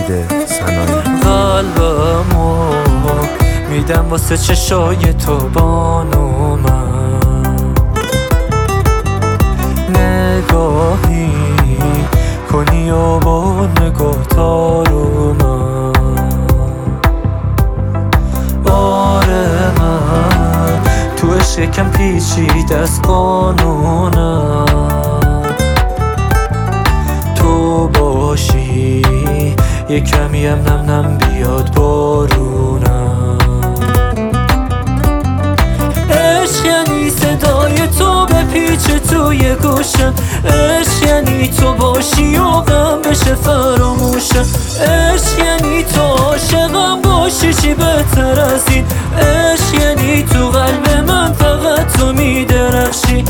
امید سنایی. قلبمو میدم واسه چشای تو بانو، من نگاهی کنی و با نگاه تارو من. آره من تو عشق کم پیچیده از قانونم، تو باشی یه کمی هم نم نم بیاد بارونم. عشق یعنی صدای تو به پیچ توی گوشم، عشق یعنی تو باشی و غم بشه فراموشم، عشق یعنی تو عاشقم باشی، چی بهتر از این؟ عشق یعنی تو قلب من فقط تو میدرخشی.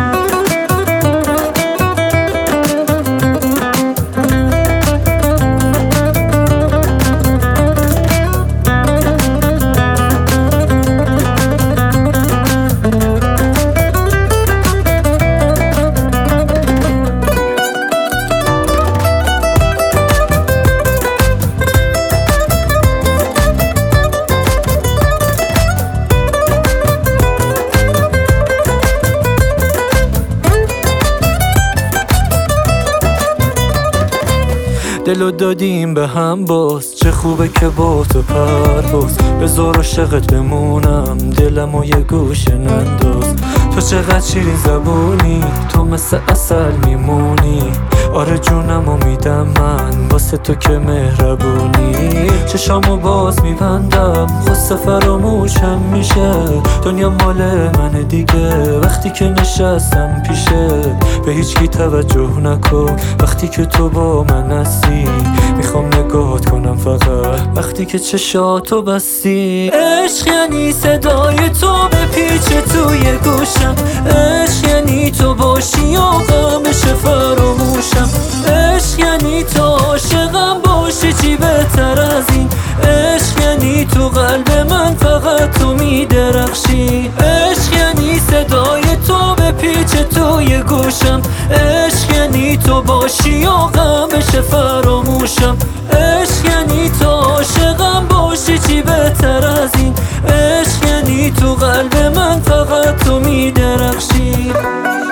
دلو دادیم به هم باز، چه خوبه که با تو پرواز، بذار عاشقت بمونم دلم و یه گوشه ننداز. تو چقدر شیرین زبونی، تو مثل عسل میمونی، آره جونمو میدم من واسه تو که مهربونی. چشامو باز میبندم خسته فراموشم میشه، دنیا مال منه دیگه وقتی که نشستم پیشه. به هیچکی توجه نکن وقتی که تو با من هستی، میخوام نگاهت کنم فقط وقتی که چشاتو بستی. عشق یعنی صدای تو به پیچ توی گوشم، عشق یعنی تو باشی و غم بشه فراموشم، عشق یعنی تو عاشقم باشی، چی بهتر از این؟ عشق یعنی تو قلب من فقط تو میدرخشی. عشق یعنی صدای تو به پیچ توی گوشم، عشق یعنی تو باشی و غم بشه فراموشم، عشق یعنی تو عاشقم باشی، چی بهتر از این؟ عشق یعنی تو قلب من فقط تو میدرخشی.